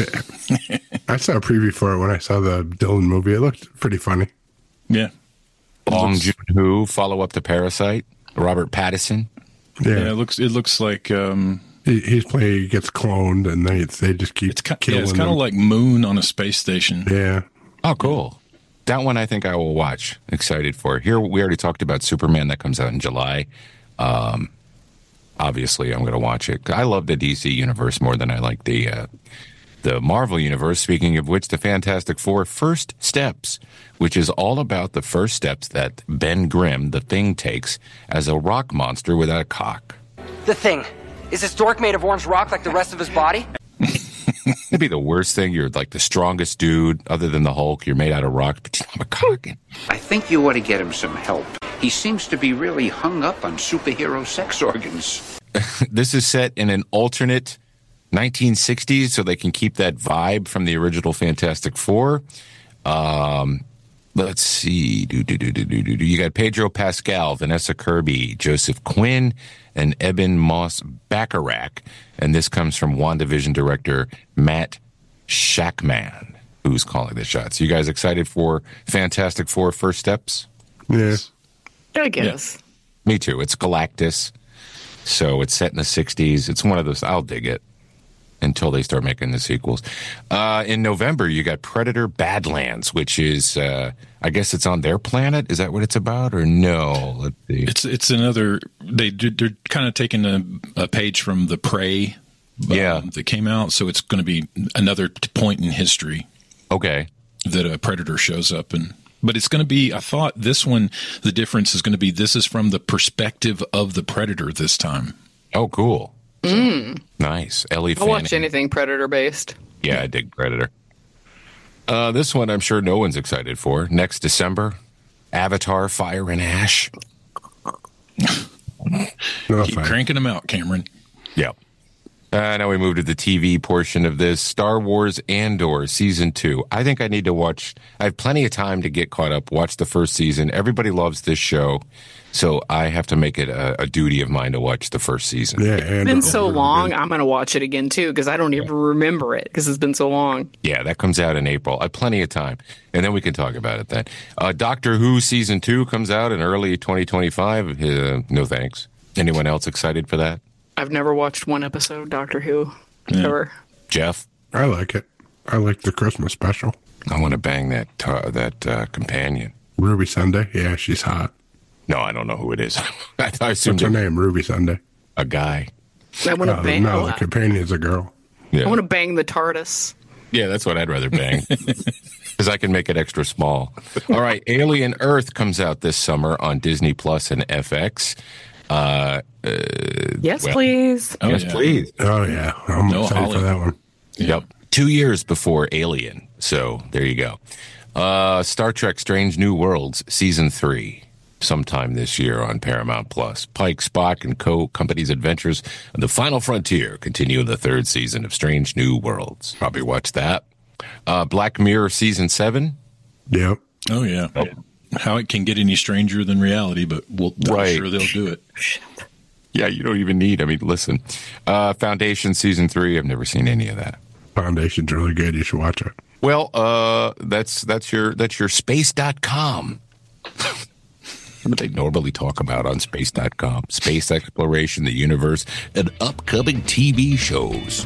I saw a preview for it when I saw the Dylan movie. It looked pretty funny. Yeah. Bong Joon-ho, follow up to Parasite. Robert Pattinson. Yeah, Yeah, it looks it looks like um he, he's playing. He gets cloned, and they they just keep it's ki- killing yeah, it's kind him. of like Moon on a space station. Yeah, Oh, cool. That one I think I will watch. Excited for. Here, we already talked about Superman that comes out in July. Um, obviously, I'm going to watch it. I love the D C universe more than I like the uh, the Marvel universe. Speaking of which, the Fantastic Four First Steps, which is all about the first steps that Ben Grimm, the Thing, takes as a rock monster without a cock. The Thing. Is this dork made of orange rock like the rest of his body? It'd be the worst thing. You're like the strongest dude, other than the Hulk. You're made out of rock, but you don't have a cock. I think you ought to get him some help. He seems to be really hung up on superhero sex organs. this is set in an alternate nineteen sixties, so they can keep that vibe from the original Fantastic Four. Um, let's see. Do, do, do, do, do, do. You got Pedro Pascal, Vanessa Kirby, Joseph Quinn, and Eben Moss-Bacharach. And this comes from WandaVision director Matt Shakman, who's calling the shots. You guys excited for Fantastic Four First Steps? Yeah. I guess. Yeah. Me too. It's Galactus. So it's set in the sixties. It's one of those, I'll dig it until they start making the sequels. Uh, in November, you got Predator Badlands, which is, uh, I guess it's on their planet. Is that what it's about, or no? Let's see. It's it's another. They they're kind of taking a, a page from the Prey, um, yeah, that came out. So it's going to be another point in history. Okay, that a predator shows up and. But it's going to be, I thought this one, the difference is going to be this is from the perspective of the predator this time. Oh, cool. Mm. Nice. Ellie I'll Fanning. watch anything Predator-based. Yeah, I dig Predator. Uh, this one I'm sure no one's excited for. Next December, Avatar, Fire and Ash. no, Keep cranking them out, Cameron. Yep. Uh, now we move to the T V portion of this. Star Wars Andor Season two. I think I need to watch. I have plenty of time to get caught up, watch the first season. Everybody loves this show, so I have to make it a, a duty of mine to watch the first season. Yeah, it's been so long, I'm going to watch it again, too, because I don't even remember it, because it's been so long. Yeah, that comes out in April. I have plenty of time, and then we can talk about it then. Uh, Doctor Who Season two comes out in early twenty twenty-five. Uh, no thanks. Anyone else excited for that? I've never watched one episode of Doctor Who, yeah. ever. Jeff? I like it. I like the Christmas special. I want to bang that uh, that uh, companion. Ruby Sunday? Yeah, she's hot. No, I don't know who it is. I, I What's her name? Ruby Sunday? A guy. I want to uh, bang. No, the companion's a girl. Yeah. I want to bang the TARDIS. Yeah, that's what I'd rather bang. Because I can make it extra small. All right, Alien Earth comes out this summer on Disney Plus and F X. Uh, uh, yes, well, please. Oh, yes, yeah. please. Oh, yeah. I'm no excited Holly. for that one. Yep. Two years before Alien. So there you go. Uh, Star Trek Strange New Worlds, Season three, sometime this year on Paramount Plus. Pike, Spock, and Co. Company's adventures on the final frontier continue in the third season of Strange New Worlds. Probably watch that. Uh, Black Mirror Season seven. Yep. Oh, yeah. Oh. How it can get any stranger than reality, but we'll, I'm right. sure they'll do it. Yeah, you don't even need, I mean, listen. Uh, Foundation Season three, I've never seen any of that. Foundation's really good. You should watch it. Well, uh, that's that's your that's your space dot com. What they normally talk about on space dot com. Space exploration, the universe, and upcoming T V shows.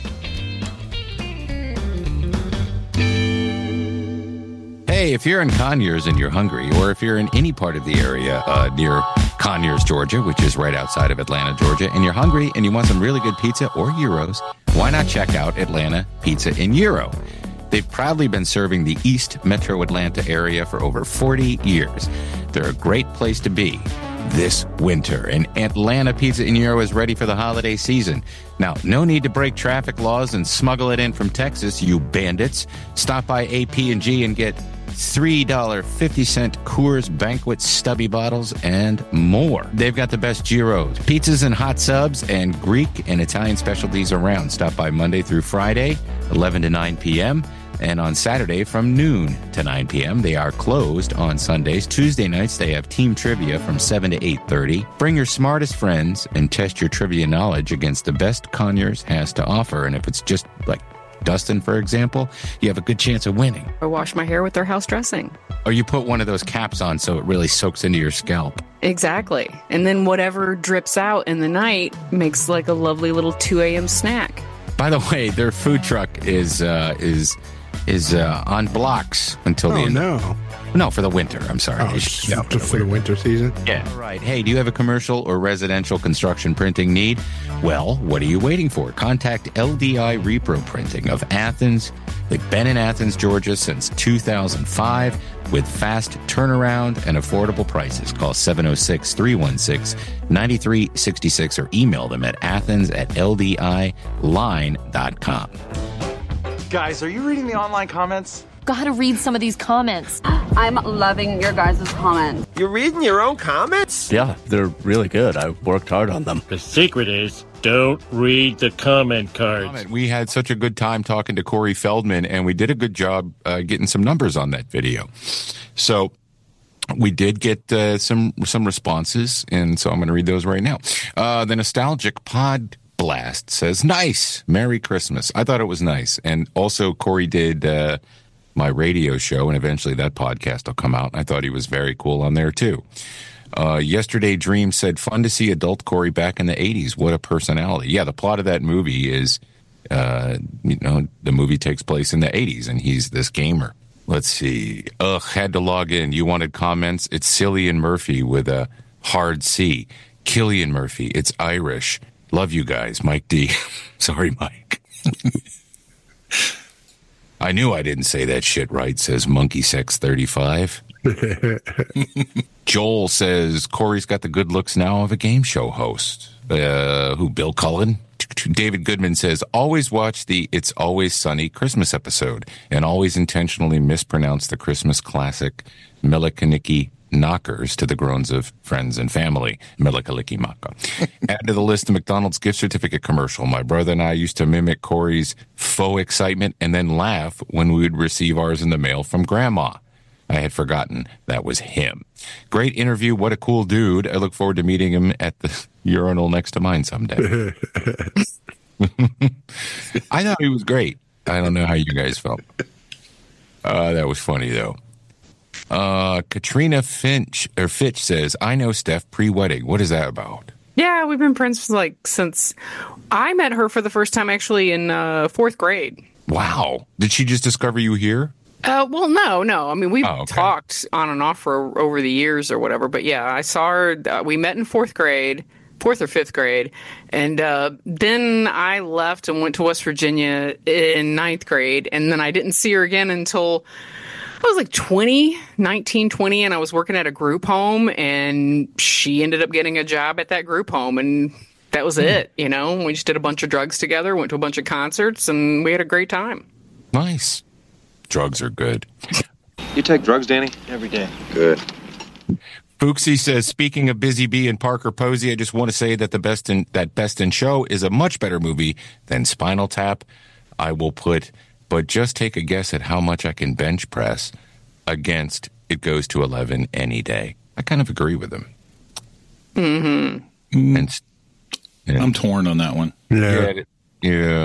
Hey, if you're in Conyers and you're hungry, or if you're in any part of the area uh, near Conyers, Georgia, which is right outside of Atlanta, Georgia, and you're hungry and you want some really good pizza or gyros, why not check out Atlanta Pizza and Gyro? They've proudly been serving the East Metro Atlanta area for over forty years. They're a great place to be this winter, and Atlanta Pizza and Gyro is ready for the holiday season. Now, no need to break traffic laws and smuggle it in from Texas, you bandits. Stop by A P and G and get three dollars and fifty cents Coors Banquet stubby bottles and more. They've got the best gyros, pizzas and hot subs, and Greek and Italian specialties around. Stop by Monday through Friday, eleven to nine p.m., and on Saturday from noon to nine p.m. They are closed on Sundays. Tuesday nights, they have team trivia from seven to eight thirty. Bring your smartest friends and test your trivia knowledge against the best Conyers has to offer. And if it's just like Dustin, for example, you have a good chance of winning. I wash my hair with their house dressing. Or you put one of those caps on so it really soaks into your scalp. Exactly. And then whatever drips out in the night makes like a lovely little two a.m. snack. By the way, their food truck is uh, is is uh, on blocks until oh, the end. no. No, for the winter. I'm sorry. Oh, just yeah, for, for the winter season? Yeah. All right. Hey, do you have a commercial or residential construction printing need? Well, what are you waiting for? Contact L D I Repro Printing of Athens. They've been in Athens, Georgia since two thousand five with fast turnaround and affordable prices. Call seven oh six, three one six, nine three six six or email them at athens at l d i line dot com. Guys, are you reading the online comments? gotta read some of these comments. I'm loving your guys' comments. You're reading your own comments? Yeah, they're really good. I worked hard on them. The secret is don't read the comment cards. We had such a good time talking to Corey Feldman, and we did a good job uh, getting some numbers on that video. So we did get uh, some some responses, and so I'm going to read those right now. Uh, the Nostalgic Pod Blast says, nice, Merry Christmas. I thought it was nice. And also Corey did uh, my radio show, and eventually that podcast will come out. I thought he was very cool on there too. Uh, Yesterday Dream said, fun to see adult Corey back in the eighties. What a personality. Yeah, the plot of that movie is, uh, you know, the movie takes place in the eighties, and he's this gamer. Let's see. Ugh, had to log in. You wanted comments? It's Cillian Murphy with a hard C. Cillian Murphy. It's Irish. Love you guys. Mike D. Sorry, Mike. I knew I didn't say that shit right, says Monkey Sex thirty-five. Joel says, Corey's got the good looks now of a game show host. Uh, who, Bill Cullen? David Goodman says, always watch the It's Always Sunny Christmas episode and always intentionally mispronounce the Christmas classic Millikaniki Knockers to the groans of friends and family. Millikaliki Maka. Add to the list the McDonald's gift certificate commercial. My brother and I used to mimic Corey's faux excitement and then laugh when we would receive ours in the mail from Grandma. I had forgotten that was him. Great interview. What a cool dude. I look forward to meeting him at the urinal next to mine someday. I thought he was great. I don't know how you guys felt. Uh, that was funny, though. Uh, Katrina Finch or Fitch says, I know Steph pre-wedding. What is that about? Yeah, we've been friends like since I met her for the first time actually in uh, fourth grade. Wow. Did she just discover you here? Uh, well, no, no. I mean, we've oh, okay. talked on and off for over the years or whatever. But yeah, I saw her. Uh, we met in fourth grade, fourth or fifth grade. And uh, then I left and went to West Virginia in ninth grade. And then I didn't see her again until I was like twenty, nineteen, twenty. And I was working at a group home. And she ended up getting a job at that group home. And that was mm. it. You know, we just did a bunch of drugs together, went to a bunch of concerts, and we had a great time. Nice. Drugs are good. You take drugs, Danny? Every day. Good. Fuxi says, speaking of Busy Bee and Parker Posey, I just want to say that the Best in that Best in Show is a much better movie than Spinal Tap. I will put, but just take a guess at how much I can bench press against It Goes to eleven any day. I kind of agree with him. Mm-hmm. And, yeah. I'm torn on that one. Yeah. Yeah. yeah.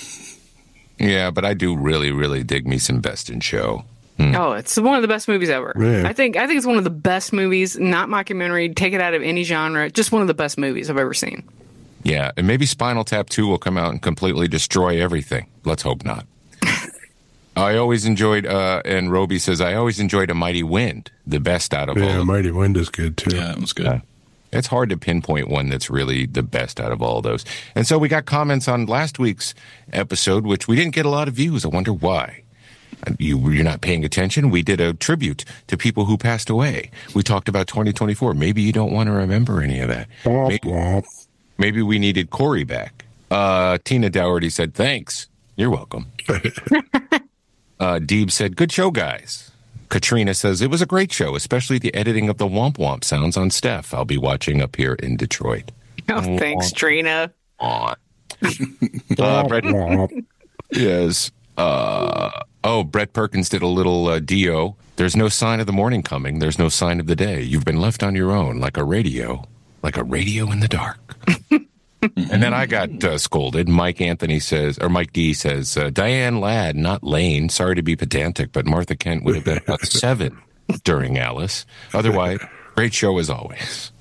Yeah, but I do really, really dig me some Best in Show. Hmm. Oh, it's one of the best movies ever. Yeah. I think I think it's one of the best movies, not mockumentary, take it out of any genre, just one of the best movies I've ever seen. Yeah, and maybe Spinal Tap two will come out and completely destroy everything. Let's hope not. I always enjoyed, uh, and Roby says, I always enjoyed A Mighty Wind, the best out of yeah, all of them. Mighty Wind is good, too. Yeah, it was good. Yeah. It's hard to pinpoint one that's really the best out of all those. And so we got comments on last week's episode, which we didn't get a lot of views. I wonder why. You, you're not paying attention. We did a tribute to people who passed away. We talked about twenty twenty-four. Maybe you don't want to remember any of that. Maybe, maybe we needed Corey back. Uh, Tina Dougherty said, thanks. You're welcome. uh, Deeb said, good show, guys. Katrina says, it was a great show, especially the editing of the womp womp sounds on Steph. I'll be watching up here in Detroit. Oh, thanks, Trina. uh, Brett, yes. Uh, oh, Brett Perkins did a little uh, D O. There's no sign of the morning coming. There's no sign of the day. You've been left on your own like a radio, like a radio in the dark. And then I got uh, scolded. Mike Anthony says, or Mike D says, uh, Diane Ladd, not Lane. Sorry to be pedantic, but Martha Kent would have been about seven during Alice. Otherwise, great show as always.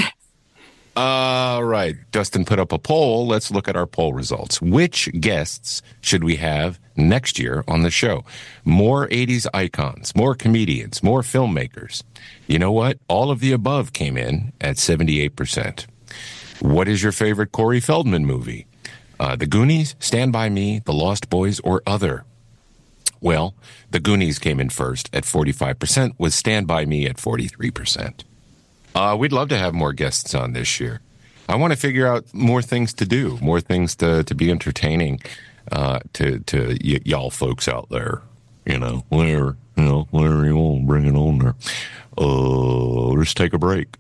All right. Dustin put up a poll. Let's look at our poll results. Which guests should we have next year on the show? More eighties icons, more comedians, more filmmakers. You know what? All of the above came in at seventy-eight percent. What is your favorite Corey Feldman movie? Uh, The Goonies, Stand By Me, The Lost Boys, or other? Well, The Goonies came in first at forty-five percent, with Stand By Me at forty-three percent. Uh, we'd love to have more guests on this year. I want to figure out more things to do, more things to, to be entertaining uh, to, to y- y'all folks out there. you know, whatever, you know, whatever you want, bring it on there. Uh, let's take a break.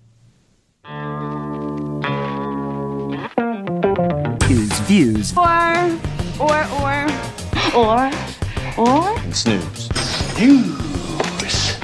Views, views. Or, or, or, or, or. Snooze. News.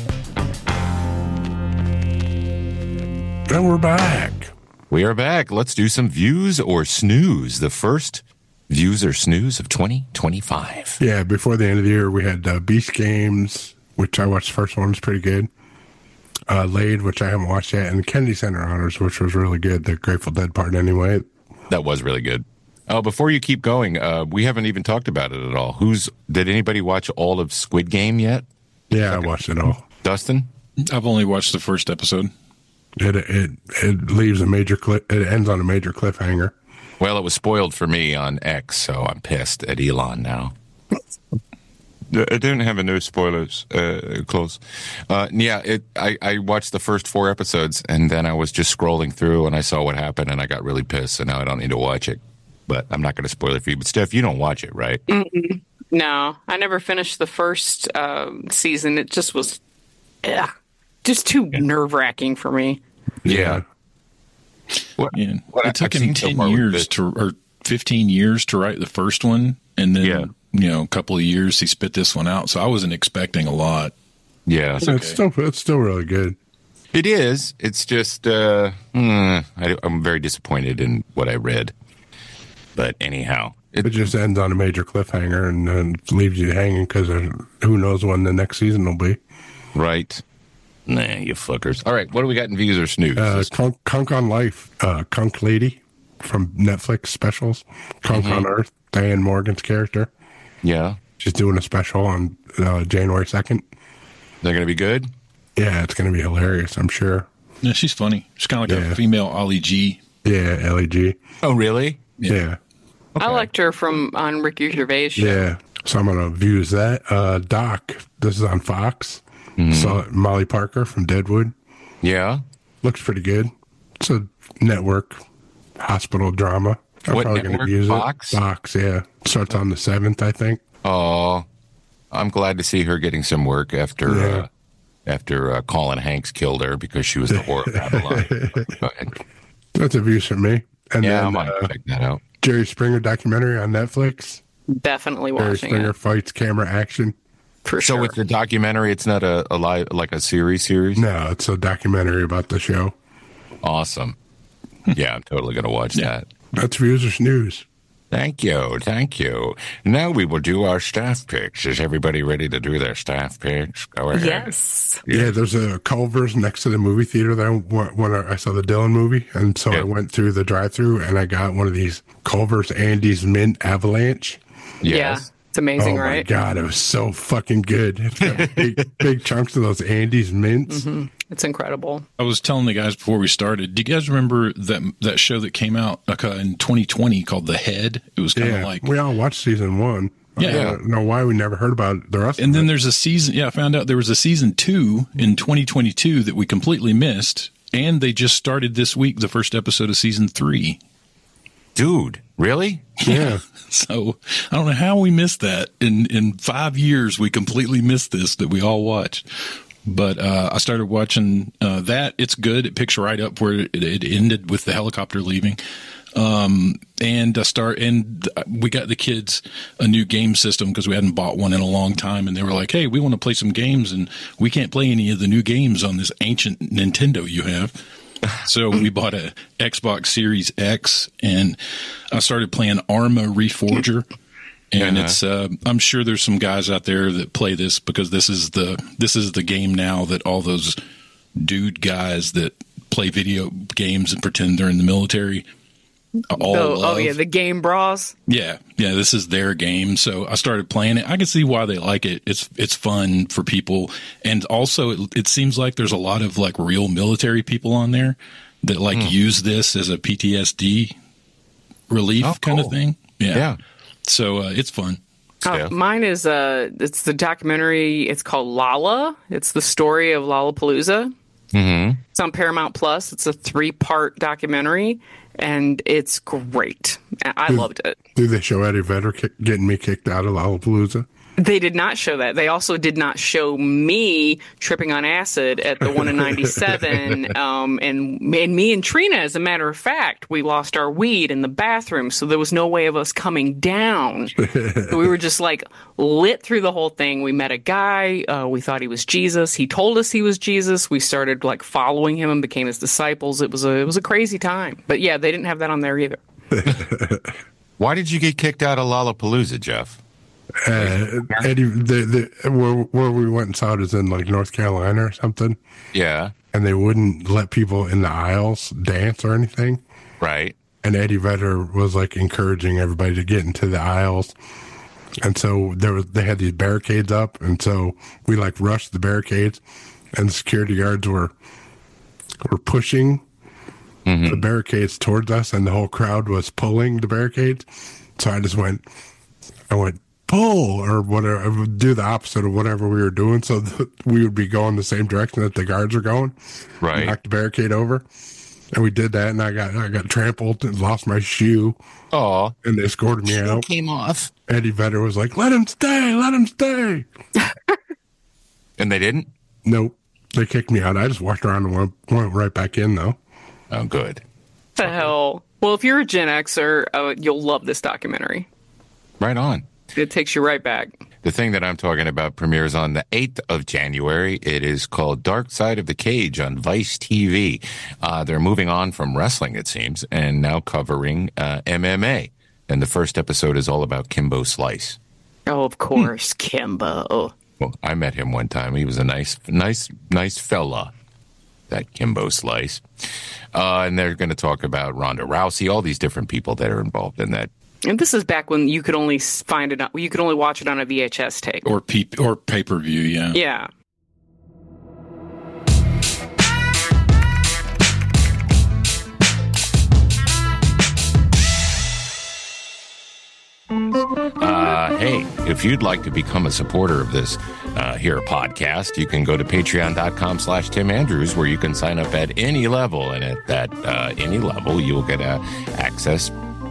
And we're back. We are back. Let's do some views or snooze. The first views or snooze of twenty twenty-five. Yeah, before the end of the year, we had uh, Beast Games, which I watched the first one. It's pretty good. Uh, Laid, which I haven't watched yet, and the Kennedy Center Honors, which was really good. The Grateful Dead part, anyway. That was really good. Oh, before you keep going, uh, we haven't even talked about it at all. Who's did anybody watch all of Squid Game yet? Yeah, I watched it all. Dustin? I've only watched the first episode. It it it leaves a major clip. It ends on a major cliffhanger. Well, it was spoiled for me on X, so I'm pissed at Elon now. I don't have a no spoilers uh, clause. Uh, yeah, it. I, I watched the first four episodes, and then I was just scrolling through, and I saw what happened, and I got really pissed, so now I don't need to watch it. But I'm not going to spoil it for you. But Steph, you don't watch it, right? Mm-mm. No, I never finished the first uh, season. It just was, ugh, just too yeah. nerve wracking for me. Yeah. What, yeah. What it took him ten so years to, or fifteen years to write the first one, and then yeah. you know, a couple of years he spit this one out. So I wasn't expecting a lot. Yeah, it's, okay. it's still it's still really good. It is. It's just uh, mm, I, I'm very disappointed in what I read. But anyhow, it, it just ends on a major cliffhanger and then leaves you hanging because who knows when the next season will be. Right. Nah, you fuckers. All right, what do we got in views or snooze? Uh, Kunk, Kunk on Life, uh, Kunk Lady from Netflix specials. Kunk mm-hmm. on Earth, Diane Morgan's character. Yeah. She's doing a special on uh, January second. They're going to be good? Yeah, it's going to be hilarious, I'm sure. Yeah, she's funny. She's kind of like yeah. a female Ollie G. Yeah, Ellie G. Oh, really? Yeah. yeah. Okay. I liked her from on Ricky Gervais show. Yeah, so I'm going to view that. Uh, Doc, this is on Fox. Mm-hmm. Saw Molly Parker from Deadwood. Yeah. Looks pretty good. It's a network hospital drama. I'm what probably network? Gonna use Fox? It. Fox, yeah. Starts on the seventh, I think. Oh, I'm glad to see her getting some work after yeah. uh, after uh, Colin Hanks killed her because she was the whore of Babylon. Go ahead. That's a view from me. And yeah, then, I might uh, check that out. Jerry Springer documentary on Netflix. Definitely Jerry watching Springer it. fights camera action. For so sure. with the documentary, it's not a, a live like a series series? No, it's a documentary about the show. Awesome. Yeah, I'm totally going to watch yeah. that. That's views or snooze. Thank you. Thank you. Now we will do our staff picks. Is everybody ready to do their staff picks? Go ahead. Yes. Yeah, there's a Culver's next to the movie theater that I went when I saw the Dylan movie. And so yeah. I went through the drive-thru and I got one of these Culver's Andes Mint Avalanche. Yes. Yeah. It's amazing, oh right? Oh, my God. It was so fucking good. It's got big, big chunks of those Andes mints. Mm-hmm. It's incredible. I was telling the guys before we started, do you guys remember that that show that came out in twenty twenty called The Head? It was kind of yeah, like... we all watched season one. Yeah. I don't know why we never heard about the rest and of it. then there's a season... Yeah, I found out there was a season two in twenty twenty-two that we completely missed. And they just started this week, the first episode of season three. Dude, really? Yeah. So I don't know how we missed that. In in five years, we completely missed this that we all watched. But uh, I started watching uh, that. It's good. It picks right up where it, it ended with the helicopter leaving. Um, and I start and we got the kids a new game system because we hadn't bought one in a long time. And they were like, "Hey, we want to play some games, and we can't play any of the new games on this ancient Nintendo you have." So we bought a Xbox Series X, and I started playing Arma Reforger. And uh-huh. it's, uh, I'm sure there's some guys out there that play this because this is the, this is the game now that all those dude guys that play video games and pretend they're in the military all oh, love. Oh, yeah, the game bras. Yeah. Yeah. This is their game. So I started playing it. I can see why they like it. It's, it's fun for people. And also it, it seems like there's a lot of like real military people on there that like mm. use this as a P T S D relief oh, kind cool. of thing. Yeah. yeah. So uh, it's fun. Uh, mine is uh, it's the documentary. It's called Lala. It's the story of Lollapalooza. Mm-hmm. It's on Paramount Plus. It's a three-part documentary, and it's great. I did, loved it. Did they show Eddie Vedder kick, getting me kicked out of Lollapalooza? They did not show that. They also did not show me tripping on acid at the one in ninety-seven. um, and, and me and Trina, as a matter of fact, we lost our weed in the bathroom, so there was no way of us coming down. So we were just like lit through the whole thing. We met a guy. Uh, we thought he was Jesus. He told us he was Jesus. We started like following him and became his disciples. It was a it was a crazy time. But yeah, they didn't have that on there either. Why did you get kicked out of Lollapalooza, Jeff? Uh, Eddie, the, the, where, where we went and saw it is in like North Carolina or something. Yeah. And they wouldn't let people in the aisles dance or anything. Right. And Eddie Vedder was like encouraging everybody to get into the aisles. And so there was, they had these barricades up. And so we like rushed the barricades, and the security guards were, were pushing mm-hmm. the barricades towards us, and the whole crowd was pulling the barricades. So I just went, I went, pull or whatever, I would do the opposite of whatever we were doing, so that we would be going the same direction that the guards were going. Right. Knock the barricade over, and we did that, and I got I got trampled and lost my shoe. Oh, and they escorted me shoe out. Came off. Eddie Vedder was like, "Let him stay, let him stay." And they didn't. Nope, they kicked me out. I just walked around and went, went right back in though. Oh, good. The hell. Well, if you're a Gen Xer, uh, you'll love this documentary. Right on. It takes you right back. The thing that I'm talking about premieres on the eighth of January. It is called Dark Side of the Cage on Vice T V. Uh, they're moving on from wrestling, it seems, and now covering uh, M M A. And the first episode is all about Kimbo Slice. Oh, of course, hmm. Kimbo. Well, I met him one time. He was a nice, nice, nice fella, that Kimbo Slice. Uh, and they're going to talk about Ronda Rousey, all these different people that are involved in that. And this is back when you could only find it, you could only watch it on a V H S tape. Or P- or pay-per-view, yeah. Yeah. Uh, hey, if you'd like to become a supporter of this uh, here podcast, you can go to patreon.com slash Tim Andrews, where you can sign up at any level. And at that uh, any level, you'll get uh, access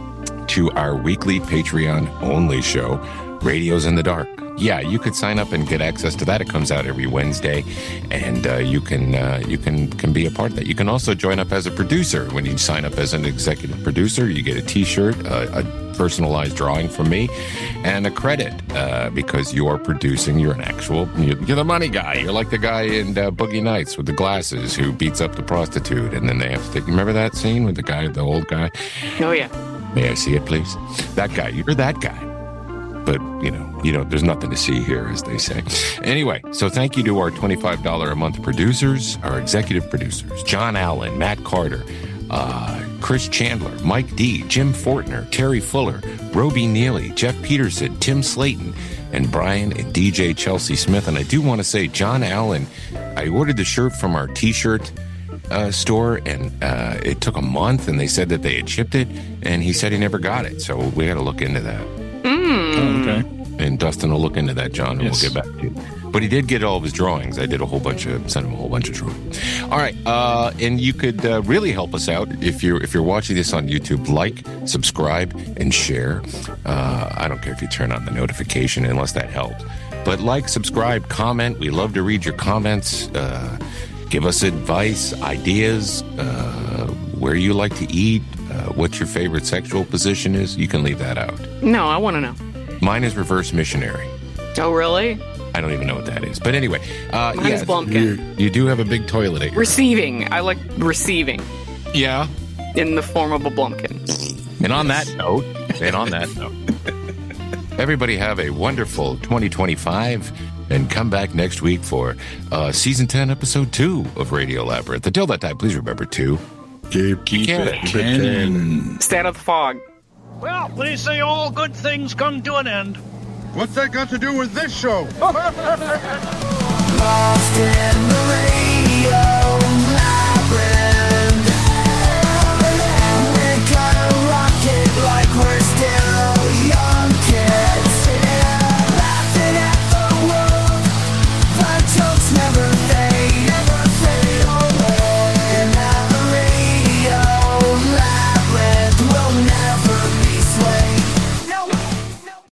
to our weekly Patreon-only show, Radios in the Dark. Yeah, you could sign up and get access to that. It comes out every Wednesday, and uh, you can uh, you can can be a part of that. You can also join up as a producer. When you sign up as an executive producer, you get a T-shirt, a, a personalized drawing from me, and a credit uh, because you are producing. You're an actual. You're the money guy. You're like the guy in uh, Boogie Nights with the glasses who beats up the prostitute, and then they have to take. Remember that scene with the guy, the old guy? Oh yeah. May I see it, please? That guy. You're that guy. But, you know, you know, there's nothing to see here, as they say. Anyway, so thank you to our twenty-five dollars a month producers, our executive producers, John Allen, Matt Carter, uh, Chris Chandler, Mike D, Jim Fortner, Terry Fuller, Roby Neely, Jeff Peterson, Tim Slayton, and Brian and D J Chelsea Smith. And I do want to say, John Allen, I ordered the shirt from our T-shirt Uh, store, and uh, it took a month, and they said that they had shipped it, and he said he never got it, so we had to look into that. Mm. Oh, okay. And Dustin will look into that, John, and yes. we'll get back to you. But he did get all of his drawings. I did a whole bunch of, sent him a whole bunch of drawings. All right, uh, and you could uh, really help us out if you're if you're watching this on YouTube. Like, subscribe, and share. Uh, I don't care if you turn on the notification, unless that helps. But like, subscribe, comment. We love to read your comments. Uh, Give us advice, ideas, uh, where you like to eat, uh, what your favorite sexual position is. You can leave that out. No, I want to know. Mine is reverse missionary. Oh, really? I don't even know what that is. But anyway. Uh, Mine yeah, is Blumpkin. You, you do have a big toilet at your Receiving. House. I like receiving. Yeah. In the form of a Blumpkin. And on that note, and on that note, everybody have a wonderful twenty twenty-five. And come back next week for uh, Season ten, Episode two of Radio Labyrinth. Until that time, please remember to keep, keep it canon. Stay out of the fog. Well, they say all good things come to an end. What's that got to do with this show?